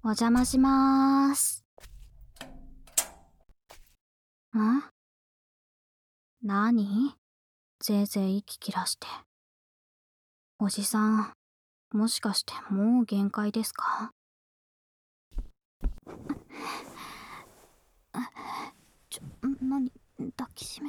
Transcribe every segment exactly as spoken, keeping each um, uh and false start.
お邪魔しまーす。ん？なに？ぜいぜい息切らして。おじさん、もしかしてもう限界ですか？ちょ、なに、抱きしめ。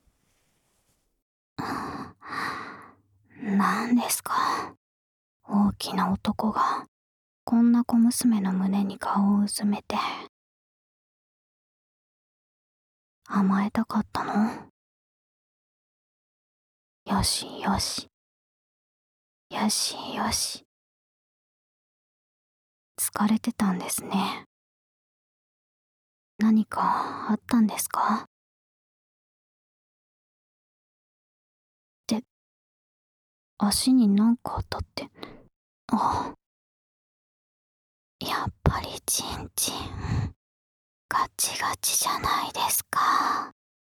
なんですか？大きな男が、こんな小娘の胸に顔をうずめて。甘えたかったの？よしよし。よしよし。疲れてたんですね。何かあったんですか？って、足になんかあったって。ああ。やっぱりチンチン、ガチガチじゃないですか。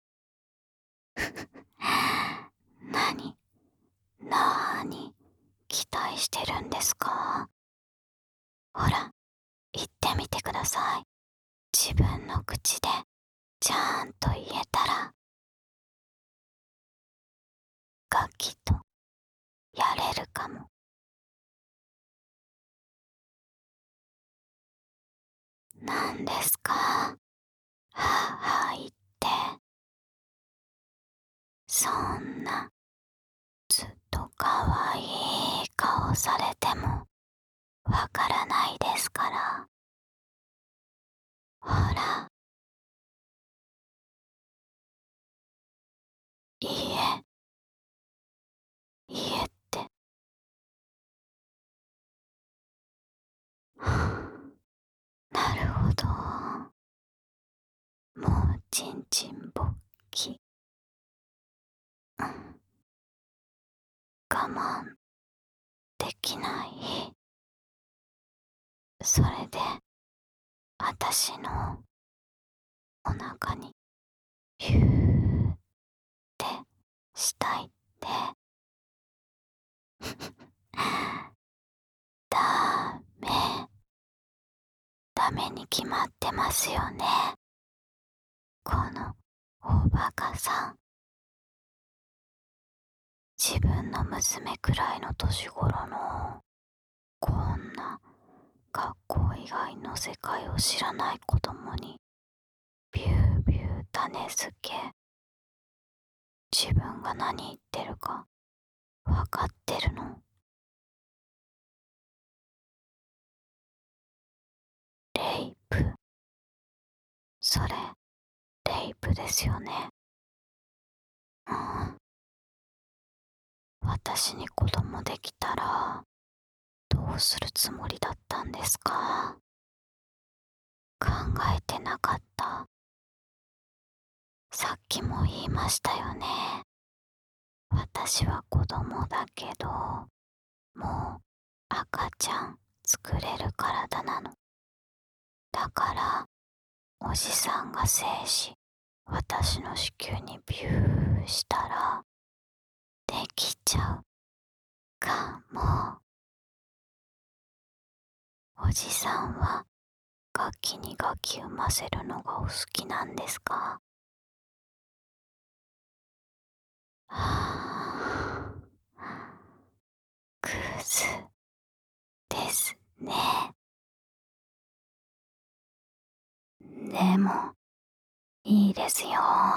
なに、なーに、期待してるんですか？ほら、言ってみてください。自分の口で、ちゃんと言えたら、ガキと、やれるかも。なんですか？はぁはぁ言って。そんな、ずっとかわいい顔されても、わからないですから。ほら。いいえ。いいえって。なるほど。もうちんちんぼっき。うん。我慢できない。それで、あたしのお腹にヒューってしたいって。ダメ。ダメに決まってますよね。このおバカさん。自分の娘くらいの年頃の、こんな学校以外の世界を知らない子供にビュービュー種付け。自分が何言ってるかわかってるの？レイプ。それ、レイプですよね。うん。私に子供できたら、どうするつもりだったんですか？考えてなかった。さっきも言いましたよね。私は子供だけど、もう赤ちゃん作れる体なの。だから、おじさんが精子、私の子宮にビューしたら、できちゃうかも。おじさんは、ガキにガキ産ませるのがお好きなんですか？はぁ、クズですね。でも、いいですよ。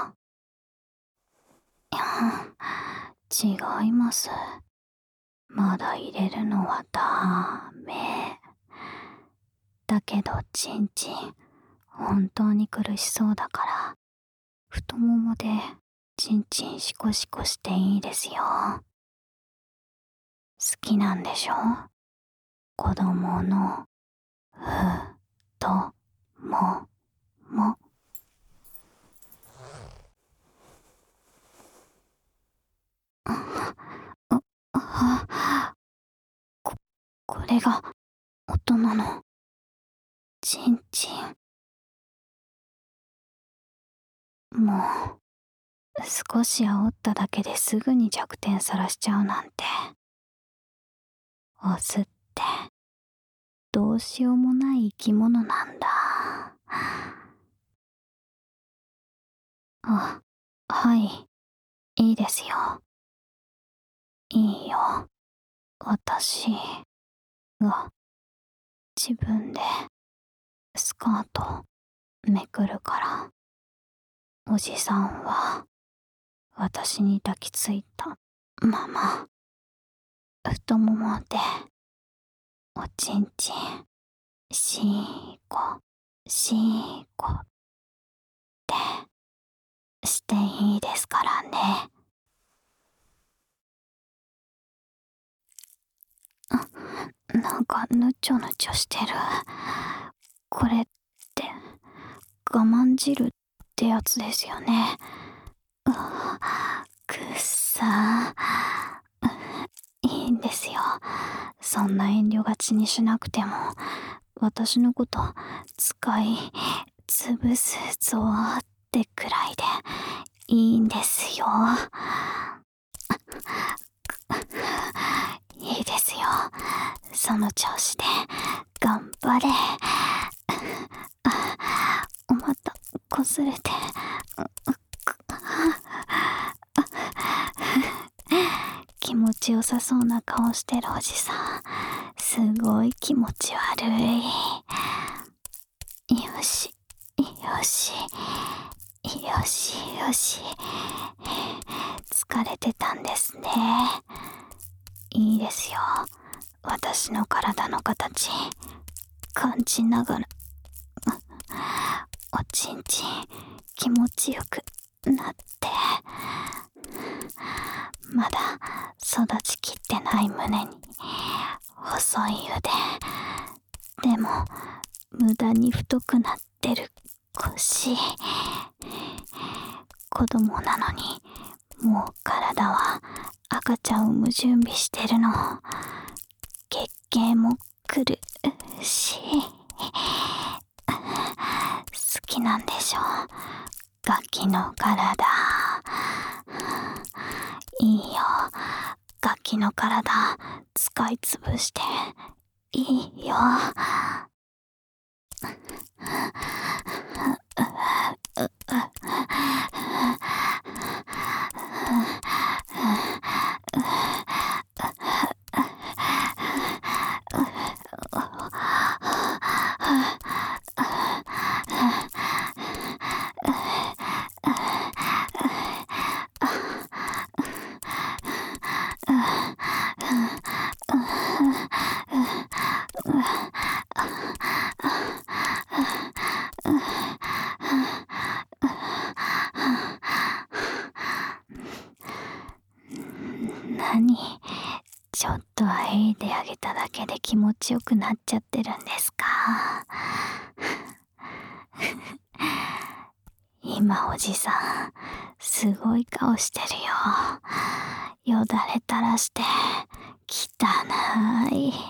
いや、違います。まだ入れるのはダメ。だけど、ちんちん、本当に苦しそうだから、太ももで、ちんちんシコシコしていいですよ。好きなんでしょ？子供の、ふ、と、も、も。あ、あ、こ、これが、大人の、ちんちん。もう、少し煽っただけですぐに弱点さらしちゃうなんて。オスって、 どうしようもない生き物なんだ。あ、はい、いいですよ。いいよ。私が自分でスカートめくるから。おじさんは私に抱きついたまま太ももでおちんちんしーこしーこってしていいですからね。なんかぬちょぬちょしてる。これって我慢汁ってやつですよね。うわ、くっさー。いいんですよ。そんな遠慮がちにしなくても私のこと使い潰すぞーってくらいでいいんですよ。いいですよ。その調子で頑張れ。おまたこすれて気持ちよさそうな顔してるおじさん、すごい気持ち悪い。よしよしよしよし、疲れてたんですね。いいですよ。私の体の形感じながらおちんちん気持ちよくなって、まだ育ちきってない胸に細い腕でも無駄に太くなってる腰、子供なのにもう体は赤ちゃんを産む準備してるの。月経も来るし好きなんでしょガキの体。いいよ、ガキの体使いつぶしていいよ。何、ちょっとあえいであげただけで気持ちよくなっちゃってるんですか。今おじさんすごい顔してるよ。よだれ垂らして汚い。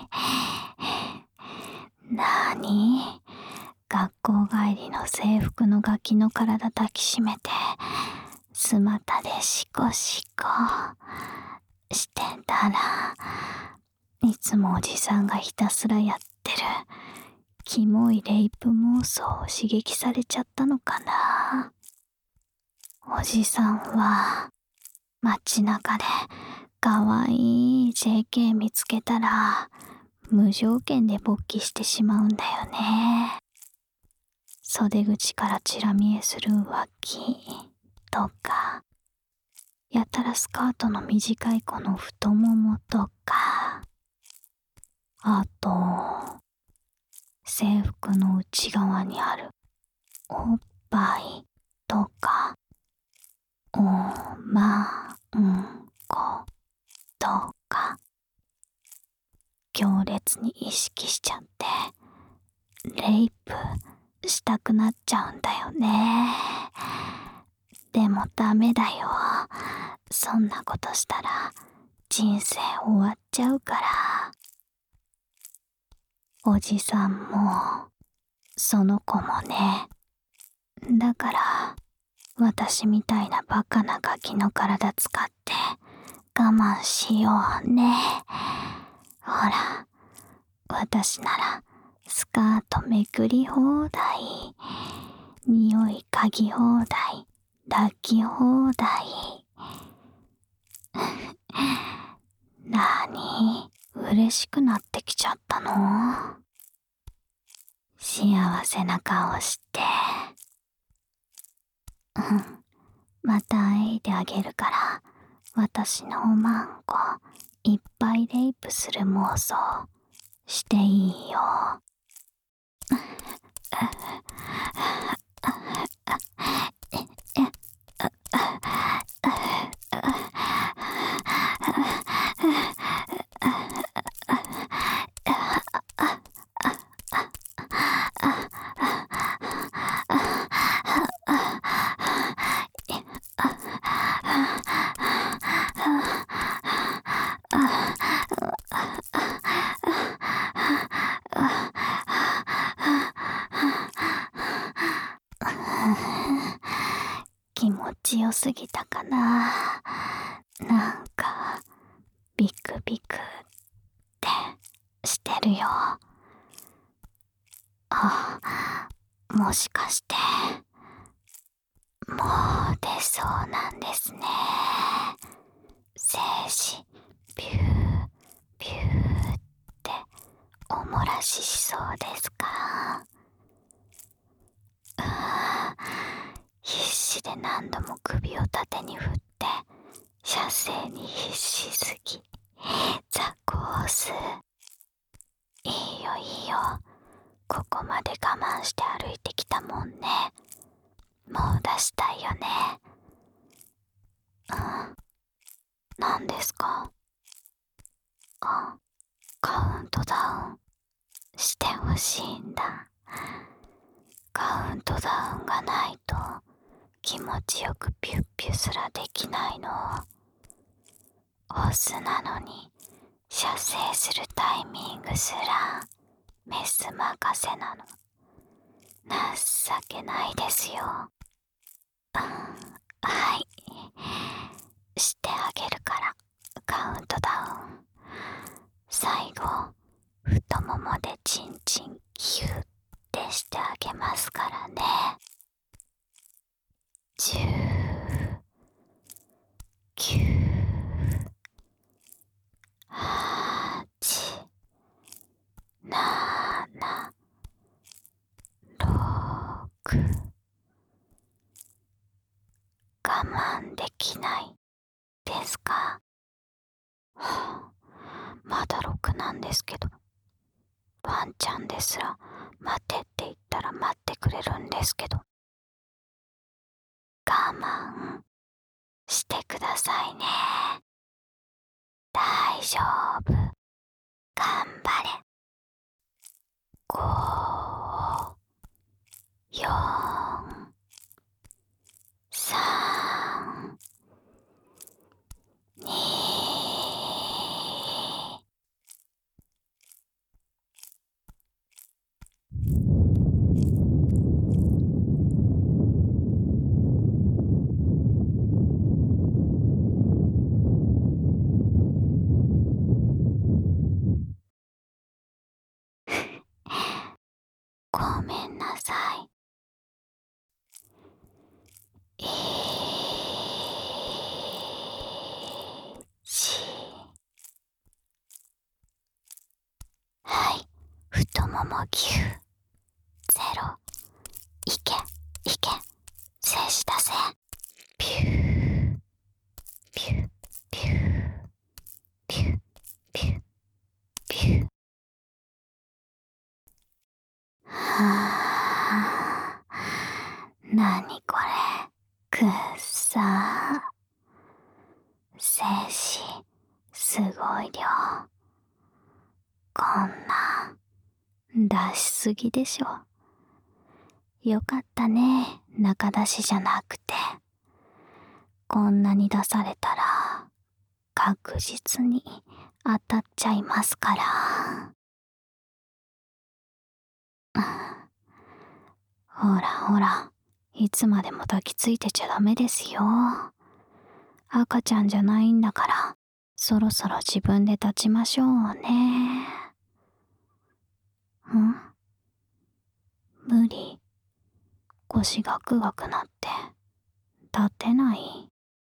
なに、学校帰りの制服のガキの体抱きしめてスマタでシコシコしてたら、いつもおじさんがひたすらやってるキモいレイプ妄想を刺激されちゃったのかな。おじさんは街中でかわいい ジェーケー 見つけたら無条件で勃起してしまうんだよね。袖口からチラ見えする浮気とか、やたらスカートの短い子の太ももとか、あと制服の内側にあるおっぱいとか、おまんことか強烈に意識しちゃってレイプしたくなっちゃうんだよね。でもダメだよ。そんなことしたら人生終わっちゃうから。おじさんもその子もね。だから私みたいなバカなガキの体使って我慢しようね。ほら、私ならスカートめくり放題、匂い嗅ぎ放題、抱き放題。なに、嬉しくなってきちゃったの？幸せな顔して。うん、また会いであげるから、私のおまんこいっぱいレイプする妄想していいよ。気持ちよすぎたかな。なんかビクビクってしてるよ。あ、もしかしてもう出そうなんですね。精子ビュービューってお漏らししそうですか？必死で何度も首を縦に振って射精に必死すぎザコース。いいよいいよ、ここまで我慢して歩いてきたもんね。もう出したいよね。うん、何ですか？あ、カウントダウンしてほしいんだ。カウントダウンがないと気持ちよくピュッピュすらできないの。オスなのに射精するタイミングすらメス任せなの。情けないですよ。うん、はい、してあげるからカウントダウン。最後太ももでチンチンキュッてしてあげますからね。じゅう、きゅう、はち、なな、ろく。我慢できないですか？はあ、まだろくなんですけど、ワンちゃんですら待てって言ったら待ってくれるんですけど、我慢してくださいね。大丈夫、頑張れ。ご、よん、さん、に。ごめんなさい。いち、はい、太ももぎゅう。ゼロ、いけいけ、精子出せ。ピューピューピューピューピューピュー。はぁ、なにこれ、くっさー。精子すごい量。こんなん出しすぎでしょ。よかったね、中出しじゃなくて。こんなに出されたら確実に当たっちゃいますから。ほらほら、いつまでも抱きついてちゃダメですよ。赤ちゃんじゃないんだから、そろそろ自分で立ちましょうね。ん？ 腰ガクガクなって立てない。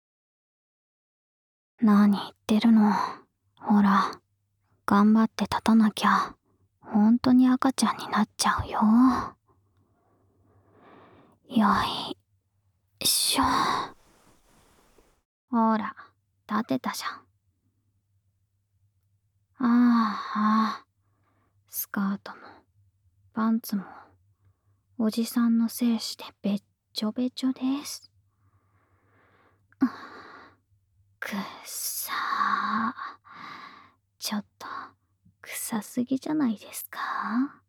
何言ってるの。ほら、頑張って立たなきゃほんとに赤ちゃんになっちゃうよ。よいしょ。ほら、立てたじゃん。ああ、スカートもパンツもおじさんの精子でべっちょべちょです。くっさー。ちょっと臭すぎじゃないですか？